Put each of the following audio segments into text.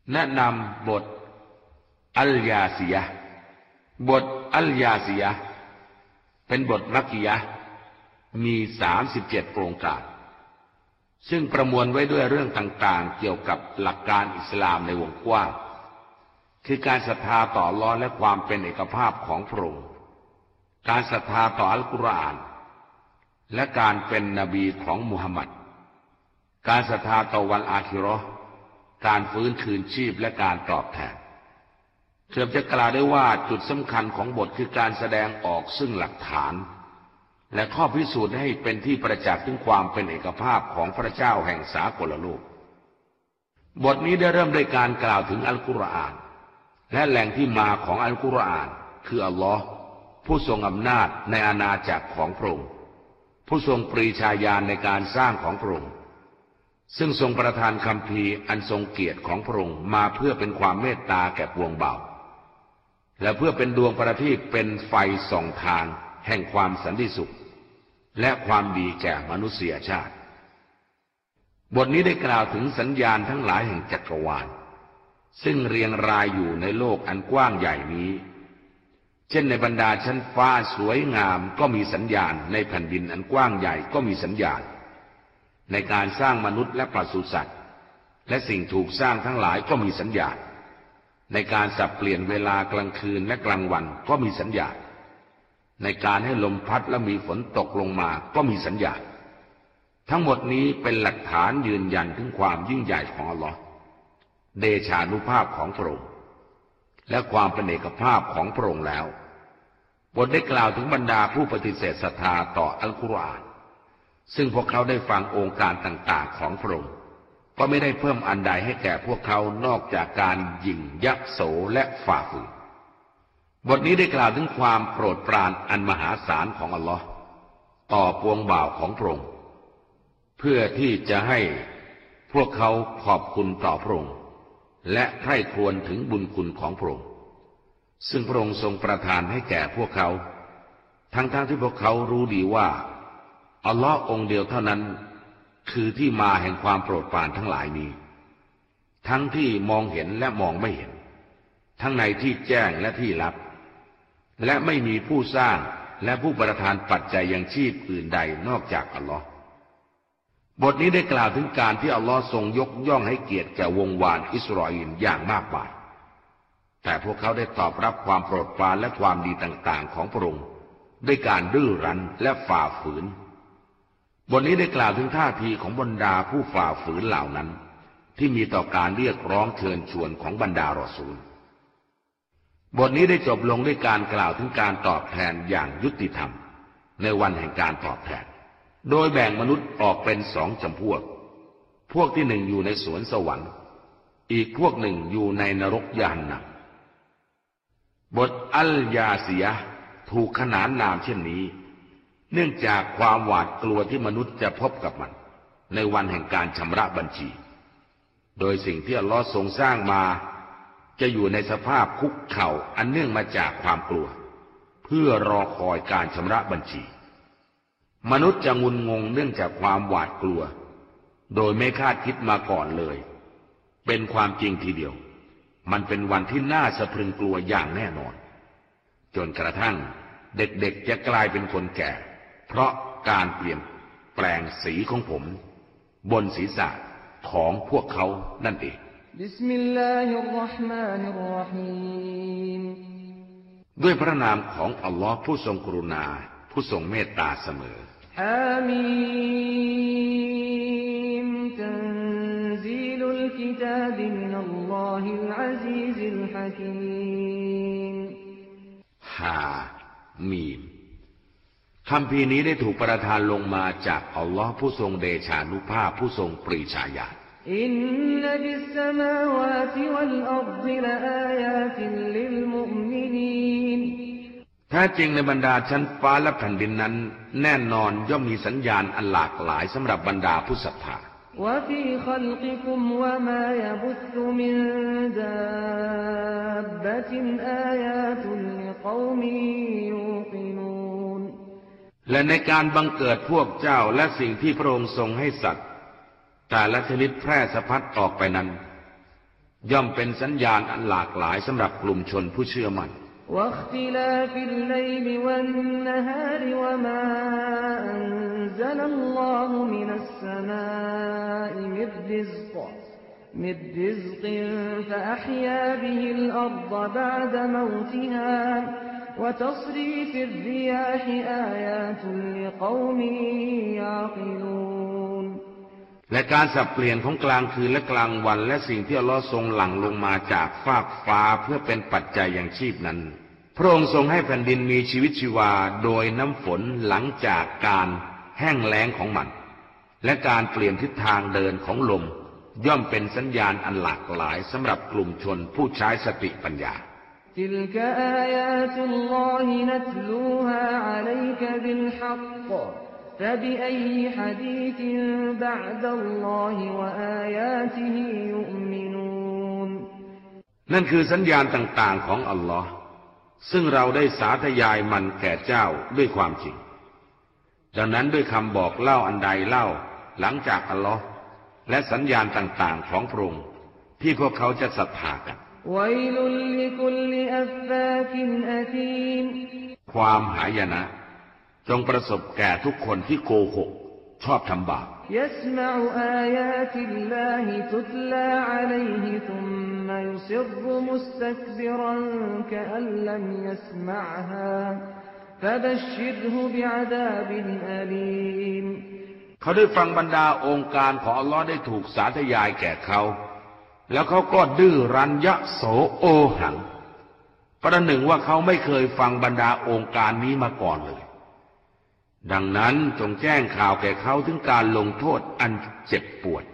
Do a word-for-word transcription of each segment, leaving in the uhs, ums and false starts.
แนะนำบทอัลยาซียะห์บทอัลยาซียะห์เป็นบทมักกิยะห์มีสามสิบเจ็ดโครงการซึ่งประมวลไว้ด้วยเรื่องต่างๆเกี่ยวกับหลักการอิสลามในวงกว้างคือการศรัทธาต่ออัลเลาะห์และความเป็นเอกภาพของพระองค์การศรัทธาต่ออัลกุรอานและการเป็นนบีของมุฮัมมัดการศรัทธาต่อวันอาคิเราะห์การฟื้นคืนชีพและการตอบแทนเกือบจะกล่าวได้ว่าจุดสำคัญของบทคือการแสดงออกซึ่งหลักฐานและข้อพิสูจน์ให้เป็นที่ประจักษ์ถึงความเป็นเอกภาพของพระเจ้าแห่งสากลโลกบทนี้ได้เริ่มด้วยการกล่าวถึงอัลกุรอานและแหล่งที่มาของอัลกุรอานคืออัลลอฮ์ผู้ทรงอำนาจในอาณาจักรของพระองค์ผู้ทรงปรีชาญาณในการสร้างของพระองค์ซึ่งทรงประทานคัมภีร์อันทรงเกียรติของพระองค์มาเพื่อเป็นความเมตตาแก่ปวงเบาและเพื่อเป็นดวงประทีปเป็นไฟส่องทางแห่งความสันติสุขและความดีแก่มนุษยชาติบทนี้ได้กล่าวถึงสัญญาณทั้งหลายแห่งจักรวาลซึ่งเรียงรายอยู่ในโลกอันกว้างใหญ่นี้เช่นในบรรดาชั้นฟ้าสวยงามก็มีสัญญาณในแผ่นดินอันกว้างใหญ่ก็มีสัญญาณในการสร้างมนุษย์และปศุสัตว์และสิ่งถูกสร้างทั้งหลายก็มีสัญญาณในการสับเปลี่ยนเวลากลางคืนและกลางวันก็มีสัญญาณในการให้ลมพัดและมีฝนตกลงมาก็มีสัญญาณทั้งหมดนี้เป็นหลักฐานยืนยันถึงความยิ่งใหญ่ของอัลลอฮ์เดชานุภาพของพระองค์และความเป็นเอกภาพของพระองค์แล้วบทได้กล่าวถึงบรรดาผู้ปฏิเสธศรัทธาต่ออัลกุรอานซึ่งพวกเขาได้ฟังองค์การต่างๆของพระองค์ก็ไม่ได้เพิ่มอันใดให้แก่พวกเขานอกจากการหยิ่งยักโสและฝ่าฝืนบทนี้ได้กล่าวถึงความโปรดปรานอันมหาศาลของอัลลอฮ์ต่อปวงบ่าวของพระองค์เพื่อที่จะให้พวกเขาขอบคุณต่อพระองค์และใคร่ครวญถึงบุญคุณของพระองค์ซึ่งพระองค์ทรงประทานให้แก่พวกเขาทั้งๆ ท, ที่พวกเขารู้ดีว่าอัลลอฮ์องค์เดียวเท่านั้นคือที่มาแห่งความโปรดปรานทั้งหลายนี้ทั้งที่มองเห็นและมองไม่เห็นทั้งในที่แจ้งและที่ลับและไม่มีผู้สร้างและผู้ประทานปัจจัยยังชีพอื่นใดนอกจากอัลลอฮ์บทนี้ได้กล่าวถึงการที่อัลลอฮ์ทรงยกย่องให้เกียรติแก่วงวานอิสราเอลอย่างมากมายแต่พวกเขาได้ตอบรับความโปรดปรานและความดีต่างๆของพระองค์ด้วยการดื้อรั้นและฝ่าฝืนบทนี้ได้กล่าวถึงท่าทีของบรรดาผู้ฝ่าฝืนเหล่านั้นที่มีต่อการเรียกร้องเชิญชวนของบรรดารอซูลบทนี้ได้จบลงด้วยการกล่าวถึงการตอบแทนอย่างยุติธรรมในวันแห่งการตอบแทนโดยแบ่งมนุษย์ออกเป็นสองจำพวกพวกที่หนึ่งอยู่ในสวนสวรรค์อีกพวกหนึ่งอยู่ในนรกยานนักบทอัลยาซียะห์ถูกขนานนามเช่นนี้เนื่องจากความหวาดกลัวที่มนุษย์จะพบกับมันในวันแห่งการชำระบัญชีโดยสิ่งที่อัลลอฮ์ทรงสร้างมาจะอยู่ในสภาพคุกเข่าอันเนื่องมาจากความกลัวเพื่อรอคอยการชำระบัญชีมนุษย์จะงุนงงเนื่องจากความหวาดกลัวโดยไม่คาดคิดมาก่อนเลยเป็นความจริงทีเดียวมันเป็นวันที่น่าสะพรึงกลัวอย่างแน่นอนจนกระทั่งเด็กๆจะกลายเป็นคนแก่เพราะการเปลี่ยนแปลงสีของผมบนศีรษะของพวกเขานั่นเองบิสมิลลาฮิรเราะห์มานิรเราะฮีมด้วยพระนามของอัลลอฮ์ผู้ทรงกรุณาผู้ทรงเมตตาเสมอฮามีมตันซีลุลกิตาบิมินัลลอฮิลอะซีซิลฮะกีมฮามีมคัมภีร์นี้ได้ถูกประทานลงมาจากอัลลอฮ์ผู้ทรงเดชานุภาพผู้ทรงปรีชาญาณอินนัฟิสสมาวาติวัลอัรฎิลอายาตินลิลมุอ์มินีนแท้จริงในบรรดาชั้นฟ้าและแผ่นดินนั้นแน่นอนย่อมมีสัญญาณอันหลากหลายสำหรับบรรดาผู้ศรัทธา وفي خلقكم وما يبث من دابة آيات لقوم يوقنون และในการบังเกิดพวกเจ้าและสิ่งที่พระองค์ทรงให้สัตว์แต่ละชนิดแพร่สะพัดออกไปนั้นย่อมเป็นสัญญาณอันหลากหลายสำหรับกลุ่มชนผู้เชื่อมั่น واختلاف الليل والنهار وما أنزل الله من السماء من رزق من رزق فأحيا به الأرض بعد موتها وتصريف الرياح آيات لقوم يعقلون และการสับเปลี่ยนของกลางคืนและกลางวันและสิ่งที่อัลเลาะห์ทรงหลั่งลงมาจากฟากฟ้าเพื่อเป็นปัจจัยอย่างชีพนั้นพระองค์ทรงให้แผ่นดินมีชีวิตชีวาโดยน้ำฝนหลังจากการแห้งแล้งของมันและการเปลี่ยนทิศทางเดินของลมย่อมเป็นสัญญาณอันหลากหลายสำหรับกลุ่มชนผู้ใช้สติปัญญา تلك آيات الله نتلوها عليك بالحق فبأي حديث بعد الله وآياته يؤمنون นั่นคือสัญญาณต่างๆของอัลลอฮ์ซึ่งเราได้สาธยายมันแก่เจ้าด้วยความจริงดังนั้นด้วยคำบอกเล่าอันใดเล่าหลังจากอัลลอฮ์และสัญญาณต่างๆของพระองค์ที่พวกเขาจะศรัทธากันความหายนะจงประสบแก่ทุกคนที่โกหกชอบทำบาปเขาได้ฟังบรรดาองค์การของอัลลอฮ์ได้ถูกสาธยายแก่เขาแล้วเขาก็ดื้อรั้นยะโสโอหังประหนึ่งว่าเขาไม่เคยฟังบรรดาองค์การนี้มาก่อนเลยดังนั้นจงแจ้งข่าวแก่เขาถึงการลงโทษอันเจ็บปวด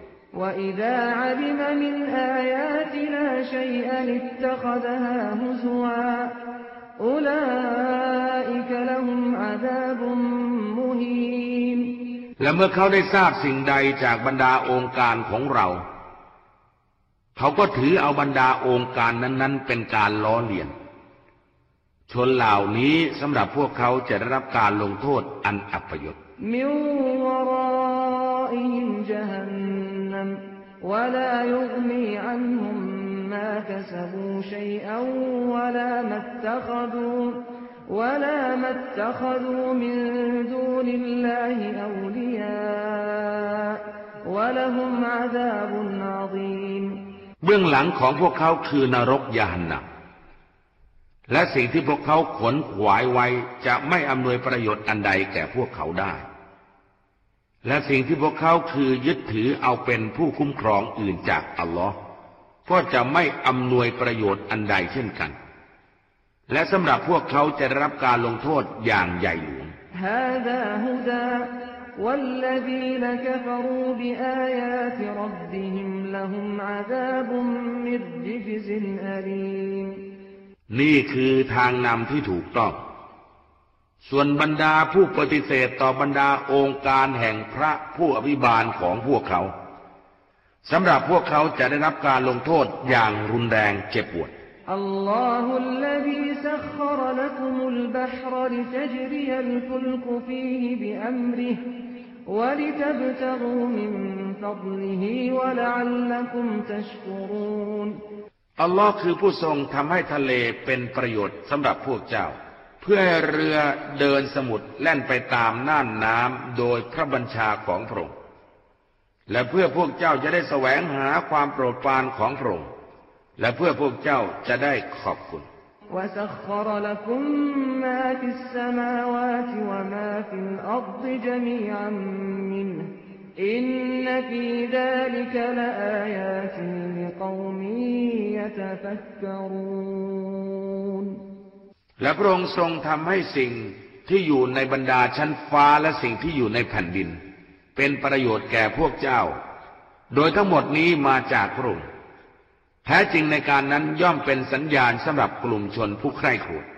และเมื่อเขาได้ทราบสิ่งใดจากบรรดาองค์การของเราเขาก็ถือเอาบรรดาองค์การนั้นๆเป็นการล้อเลียนชนเหล่านี้สำหรับพวกเขาจะได้รับการลงโทษอันอัปยศมิวรออิฮิมญะฮันนัมวะลายุฆนีอันฮุมมากัซบูชัยอันวะลามัตตะคดู ولا ما اتخذوا من دون الله أولياء ولهم عذاب عظيم เบื้องหลังของพวกเขาคือนรกยะฮันนัมและสิ่งที่พวกเขาขวนขวายไว้จะไม่อำนวยประโยชน์อันใดแก่พวกเขาได้และสิ่งที่พวกเขาคือยึดถือเอาเป็นผู้คุ้มครองอื่นจากอัลลอฮ์ก็จะไม่อำนวยประโยชน์อันใดเช่นกันและสำหรับพวกเขาจะได้รับการลงโทษอย่างใหญ่หลวงนี่คือทางนำที่ถูกต้องส่วนบรรดาผู้ปฏิเสธต่อบรรดาองค์การแห่งพระผู้อภิบาลของพวกเขาสำหรับพวกเขาจะได้รับการลงโทษอย่างรุนแรงเจ็บปวด الله الذي سخر لكم البحر لتجري الفلك فيه بأمره ولتبتغوا من فضله ولعلكم تشكرون อัลลอฮ์คือผู้ทรงทำให้ทะเลเป็นประโยชน์สำหรับพวกเจ้าเพื่อให้เรือเดินสมุทรแล่นไปตามน่านน้ำโดยพระบัญชาของพระองค์และเพื่อพวกเจ้าจะได้แสวงหาความโปรดปรานของพระองค์และเพื่อพวกเจ้าจะได้ขอบคุณและพระองค์ทรงทำให้สิ่งที่อยู่ในบรรดาชั้นฟ้าและสิ่งที่อยู่ในแผ่นดินเป็นประโยชน์แก่พวกเจ้าโดยทั้งหมดนี้มาจากพระองค์แท้จริงในการนั้นย่อมเป็นสัญญาณสำหรับกลุ่มชนผู้ใคร่ครวญ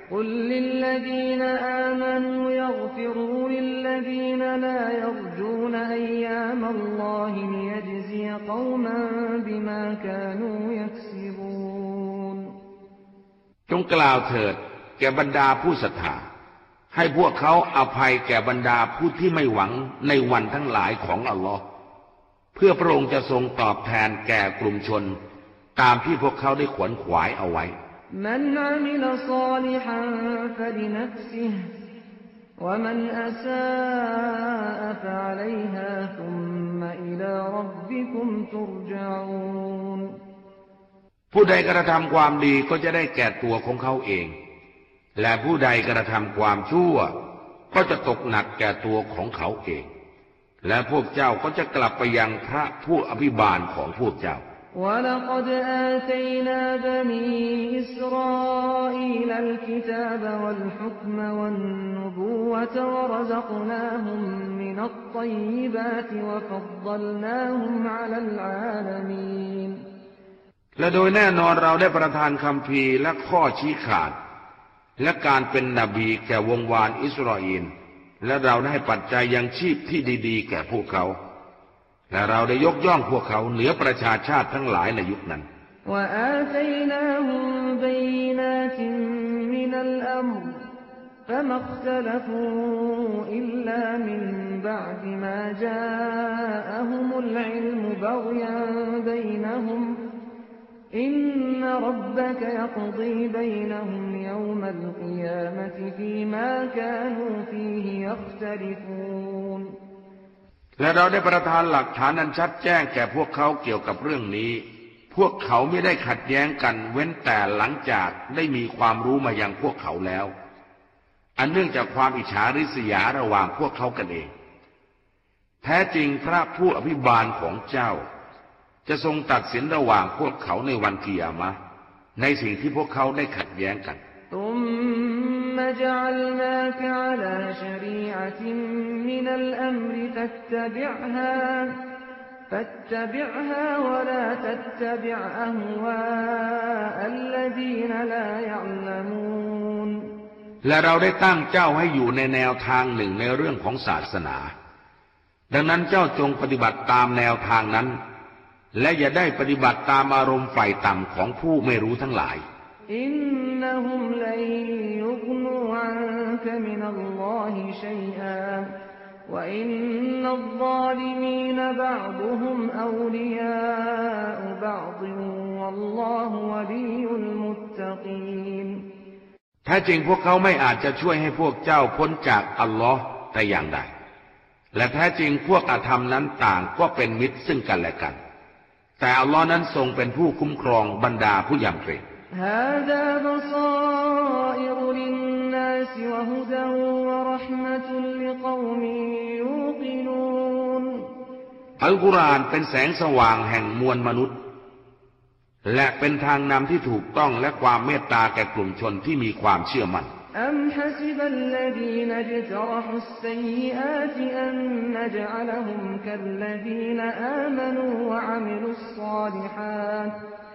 จงกล่าวเถิดแก่บรรดาผู้ศรัทธาให้พวกเขาอภัยแก่บรรดาผู้ที่ไม่หวังในวันทั้งหลายของอัลลอฮ์เพื่อพระองค์จะทรงตอบแทนแก่กลุ่มชนตามที่พวกเขาได้ขวนขวายเอาไว้มันอามิลศอลิฮันฟะลินัฟซิฮ ومن أساء فعليها ثم إلى ربكم ترجعون ผู้ใดกระทำความดีก็จะได้แก่ตัวของเขาเองและผู้ใดกระทำความชั่วก็จะตกหนักแก่ตัวของเขาเองและพวกเจ้าก็จะกลับไปยังพระผู้อภิบาลของพวกเจ้า وَلَقَدْ آتَيْنَا بَنِي إِسْرَائِيلَ الْكِتَابَ وَالْحُكْمَ وَالنُّبُوَّةَ وَرَزَقْنَاهُمْ مِنَ الطَّيِّبَاتِ وَفَضَّلْنَاهُمْ عَلَى الْعَالَمِينَ และโดยแน่นอนเราได้ประทานคัมภีร์และข้อชี้ขาดและการเป็นนบีแก่วงวานอิสราเอลและเราได้ให้ปัจจัยยังชีพที่ดีๆแก่พวกเขาและเราได้ยกย่องพวกเขาเหนือประชาชาติทั้งหลายในยุคนั้น فما اختلفوا إلا من بعد ما جاءهم العلم بغيا بينهم إن ربك يقضي بينهم يوم القيامة فيما كانوا فيه يختلفون และเราได้ประทานหลักฐานอันชัดแจ้งแก่พวกเขาเกี่ยวกับเรื่องนี้พวกเขาไม่ได้ขัดแย้งกันเว้นแต่หลังจากได้มีความรู้มายังพวกเขาแล้วอันเนื่องจากความอิจฉาริษยาระหว่างพวกเขากันเองแท้จริงพระผู้อภิบาลของเจ้าจะทรงตัดสินระหว่างพวกเขาในวันกิยามะห์ในสิ่งที่พวกเขาได้ขัดแย้งกัน ثم جعلناك على شريعة من الأمر فاتبعها فاتبعها ولا تتبع أهواء الذين لا يعلمون และเราได้ตั้งเจ้าให้อยู่ในแนวทางหนึ่งในเรื่องของศาสนาดังนั้นเจ้าจงปฏิบัติตามแนวทางนั้นและอย่าได้ปฏิบัติตามอารมณ์ฝ่ายต่ำของผู้ไม่รู้ทั้งหลายอินนะฮุมลันยุฆนูอันกะมินัลลอฮิชัยอาวะอินนัลฎอลิมีนบะอดุฮุมเอาลิยาอุบะอฎวัลลอฮุวะลียุลมุตตะกีนแท้จริงพวกเขาไม่อาจจะช่วยให้พวกเจ้าพ้นจากอัลลอฮ์แต่อย่างใดและแท้จริงพวกอาธรรมนั้นต่างก็เป็นมิตรซึ่งกันและกันแต่อัลลอฮ์นั้นทรงเป็นผู้คุ้มครองบรรดาผู้ยำเกรงอัลกุรอานเป็นแสงสว่างแห่งมวลมนุษย์และเป็นทางนำที่ถูกต้องและความเมตตาแก่กลุ่มชนที่มีความเชื่อมั่น أم حسب الذين اجترحوا السيئات أن نجعلهم كالذين آمنوا وعملوا الصالحات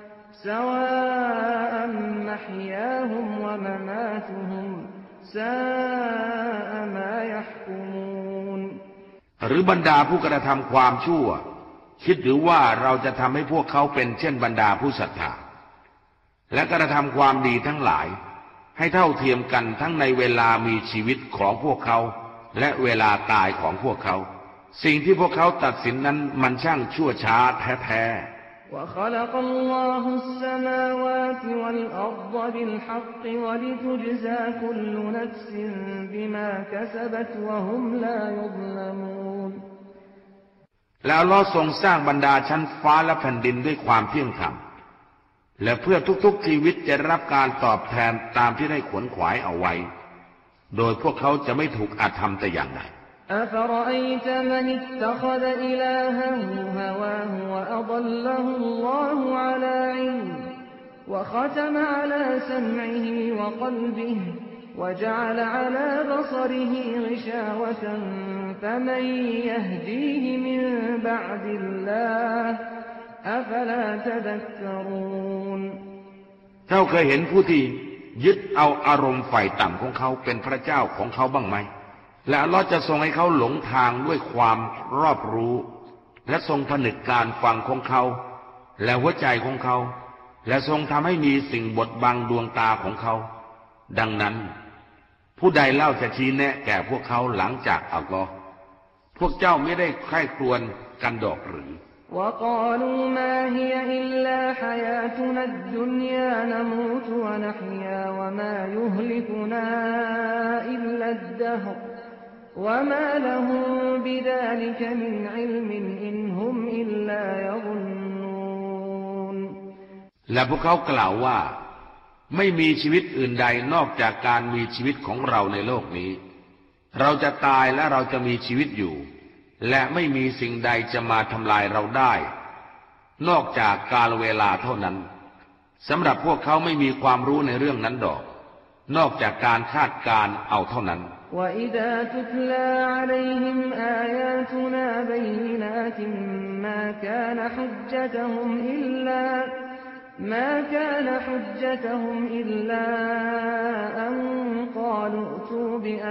سواء محياهم ومماتهم ساء ما يحكمون หรือบรรดาผู้กระทำความชั่วคิดหรือว่าเราจะทำให้พวกเขาเป็นเช่นบรรดาผู้ศรัทธาและกระทำความดีทั้งหลายให้เท่าเทียมกันทั้งในเวลามีชีวิตของพวกเขาและเวลาตายของพวกเขาสิ่งที่พวกเขาตัดสินนั้นมันช่างชั่วช้าแท้ๆ وخلق الله السماوات والأرض بالحق ولتجزى كل نفس بما كسبت وهم لا يظلمون และอัลลอฮ์ทรงสร้างบรรดาชั้นฟ้าและแผ่นดินด้วยความเที่ยงธรรมและเพื่อทุกๆชีวิตจะรับการตอบแทนตามที่ได้ขวนขวายเอาไว้โดยพวกเขาจะไม่ถูกอาธรรมแต่อย่างใด أفرأيت من اتخذ إلهه هواه وأضله الله على علم وختم على سمعه وقلبه وجعل على بصره غشاوة فمن يهديه من بعد الله أفلا تذكرون เจ้าเคยเห็นผู้ที่ยึดเอาอารมณ์ฝ่ายต่ำของเขาเป็นพระเจ้าของเขาบ้างไหมและอัลเลาะห์จะทรงให้เขาหลงทางด้วยความรอบรู้และทรงผนึกการฟังของเขาและหัวใจของเขาและทรงทำให้มีสิ่งบดบังดวงตาของเขาดังนั้นผู้ใดเล่าจะชี้แนะแก่พวกเขาหลังจากอัลเลาะห์พวกเจ้าไม่ได้ใคร่ครวญกันดอกหรือ وقالوا ما هي إلا حياتنا الدنيا نموت ونحيا وما يهلكنا إلا الدهر وما لهم بذلك من علم إن هم إلا يظنون และพวกเขากล่าวว่าไม่มีชีวิตอื่นใดนอกจากการมีชีวิตของเราในโลกนี้เราจะตายและเราจะมีชีวิตอยู่และไม่มีสิ่งใดจะมาทำลายเราได้นอกจากกาลเวลาเท่านั้นสำหรับพวกเขาไม่มีความรู้ในเรื่องนั้นดอกนอกจากการคาดการณ์เอาเท่านั้น وإذا تتلى عليهم آياتنا بينات ما كان حجتهم إلا ما كان حجتهم إلا أن قالوا ائتوا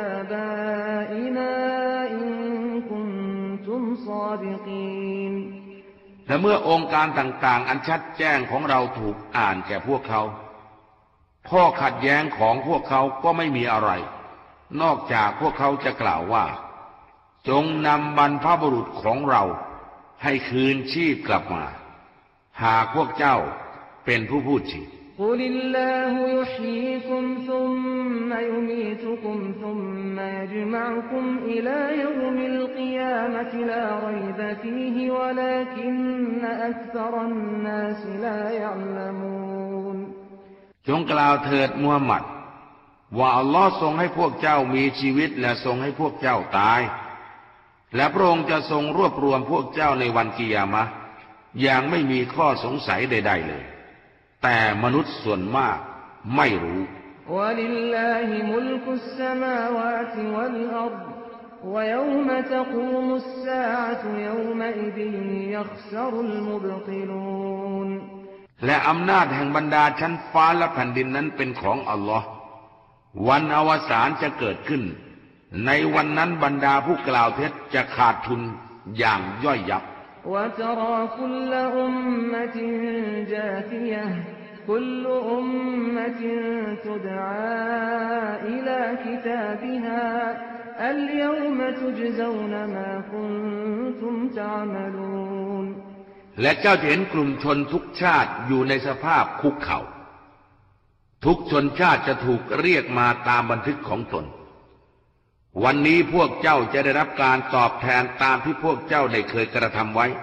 بآبائنا إن كنتم صادقين และเมื่อองค์การต่างๆอันชัดแจ้งของเราถูกอ่านแก่พวกเขาข้อขัดแย้งของพวกเขาก็ไม่มีอะไรนอกจากพวกเขาจะกล่าวว่าจงนำบรรพบุรุษของเราให้คืนชีพกลับมาหากพวกเจ้าเป็นผู้พูดจริง قل الله يحييكم ثم يميتكم ثم يجمعكم إلى يوم القيامة لا ريب فيه ولكن أكثر الناس لا يعلمون จงกล่าวเถิดมูฮัมหมัดว่าอัลลอฮ์ทรงให้พวกเจ้ามีชีวิตและทรงให้พวกเจ้าตายและพระองค์จะทรงรวบรวมพวกเจ้าในวันกิยามะห์อย่างไม่มีข้อสงสัยใดๆเลยแต่มนุษย์ส่วนมากไม่รู้ وَلِلَّهِ مُلْكُ السَّمَاوَاتِ وَالْأَرْضِ وَيَوْمَ تَقُومُ السَّاعَةُ يَوْمَئِذٍ يَخْسَرُ الْمُبْطِلُونَ และอำนาจแห่งบรรดาชั้นฟ้าและแผ่นดินนั้นเป็นของอัลลอฮ์วันอวสานจะเกิดขึ้นในวันนั้นบรรดาผู้กล่าวเท็จจะขาดทุนอย่างย่อยยับ وترى كل أمة جاثية كل أمة تدعى إلى كتابها اليوم تجزون ما كنتم تعملون และเจ้าจะเห็นกลุ่มชนทุกชาติอยู่ในสภาพคุกเข่าทุกชนชาติจะถูกเรียกมาตามบันทึกของตนวันนี้พวกเจ้าจะได้รับการตอบแทนตามที่พวกเจ้าได้เคยกระทำไว้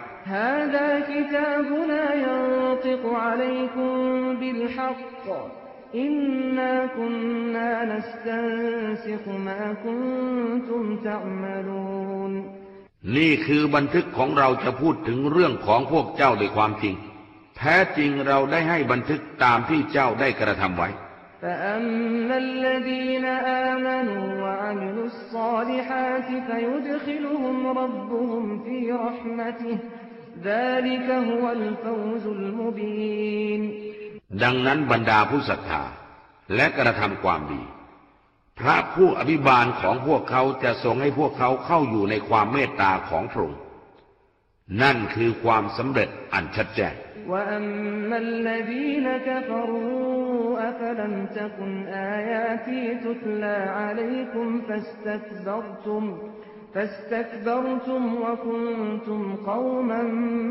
นี่คือบันทึกของเราจะพูดถึงเรื่องของพวกเจ้าด้วยความจริงแท้จริงเราได้ให้บันทึกตามที่เจ้าได้กระทำไว้ فأما الذين آمنوا وعملوا الصالحات فيدخلهم ربهم في رحمته ذلك هو الفوز المبين ดังนั้นบรรดาผู้ศรัทธาและกระทำความดีพระผู้อภิบาลของพวกเขาจะทรงให้พวกเขาเข้าอยู่ในความเมตตาของพระองค์นั่นคือความสำเร็จอันชัดแจ้ง وأما الذين كفروا أفلم تكن آياتي تتلى عليكم فاستكبرتم فاستكبرتم وكنتم قوما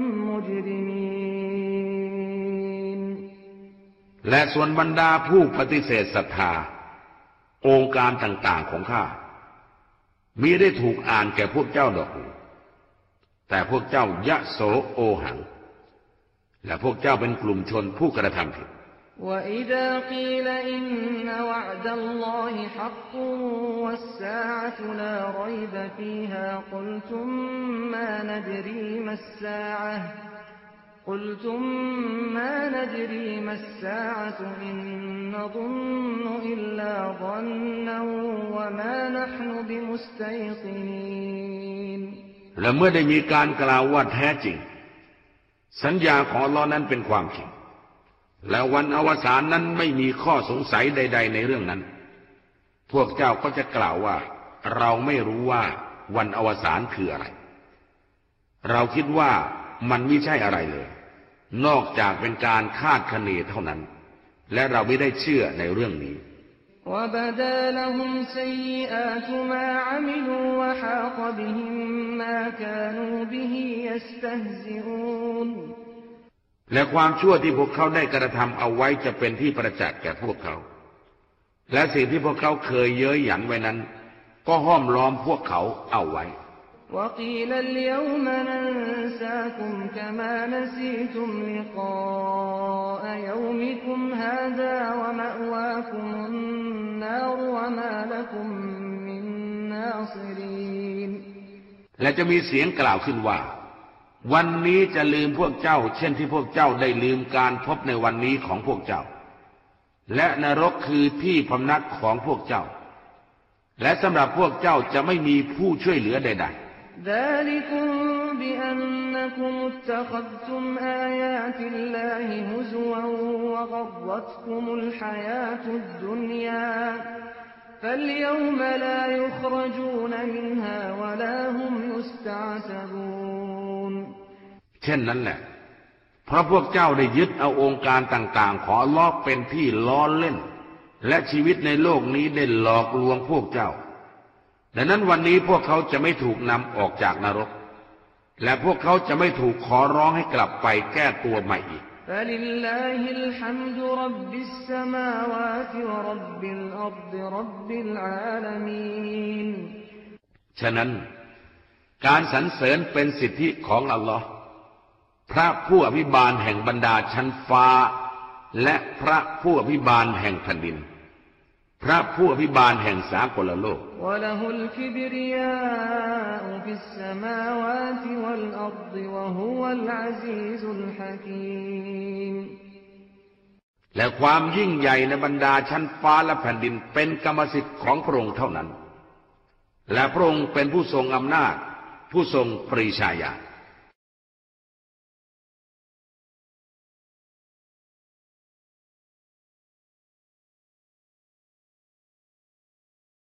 مجرمين และส่วนบรรดาผู้ปฏิเสธศรัทธาองค์การต่างๆของข้ามิได้ถูกอ่านแก่พวกเจ้าดอกแต่พวกเจ้ายะโสโอหังและพวกเจ้าเป็นกลุ่มชนผู้กระทำผิด وإذا قيل إن وعد الله حق والساعة لا ريب فيها قلتم ما ندري ما الساعة قلتم ما ندري ما الساعة إن نظن إلا ظنا وما نحن بمستيقنين และเมื่อได้มีการกล่าวว่าแท้จริงสัญญาของอัลเลาะห์นั้นเป็นความจริงและวันอวสานนั้นไม่มีข้อสงสัยใดๆในเรื่องนั้นพวกเจ้าก็จะกล่าวว่าเราไม่รู้ว่าวันอวสานคืออะไรเราคิดว่ามันไม่ใช่อะไรเลยนอกจากเป็นการคาดคะเนเท่านั้นและเราไม่ได้เชื่อในเรื่องนี้ وبدا لهم سيئات ما عملوا وحاق بهم ما كانوا به يستهزئون และความชั่วที่พวกเขาได้กระทำเอาไว้จะเป็นที่ประจักษ์แก่พวกเขาและสิ่งที่พวกเขาเคยเย้ยหยันไว้นั้นก็ห้อมล้อมพวกเขาเอาไว้ وقيل اليوم ننساكم كما نسيتم لقاء يومكم هذا ومأواكم النار وما لكم من ناصرين และจะมีเสียงกล่าวขึ้นว่าวันนี้จะลืมพวกเจ้าเช่นที่พวกเจ้าได้ลืมการพบในวันนี้ของพวกเจ้าและนรกคือที่พำนักของพวกเจ้าและสำหรับพวกเจ้าจะไม่มีผู้ช่วยเหลือใดๆ ذلكم بأنكم اتخذتم آيات الله هزوا وغرتكم الحياة الدنيا فاليوم لا يخرجون منها ولا هم يستعتبون เช่นนั้นแหละเพราะพวกเจ้าได้ยึดเอาองค์การต่างๆของอัลเลาะห์เป็นที่ล้อเล่นและชีวิตในโลกนี้ได้หลอกลวงพวกเจ้าดังนั้นวันนี้พวกเขาจะไม่ถูกนำออกจากนรกและพวกเขาจะไม่ถูกขอร้องให้กลับไปแก้ตัวใหม่อีกฉะนั้นการสรรเสริญเป็นสิทธิของอัลลอฮ์พระผู้อภิบาลแห่งบรรดาชั้นฟ้าและพระผู้อภิบาลแห่งแผ่นดินพระผู้อภิบาลแห่งสากลโลกและความยิ่งใหญ่ในบรรดาชั้นฟ้าและแผ่นดินเป็นกรรมสิทธิ์ของพระองค์เท่านั้นและพระองค์เป็นผู้ทรงอำนาจผู้ทรงปรีชาญาณ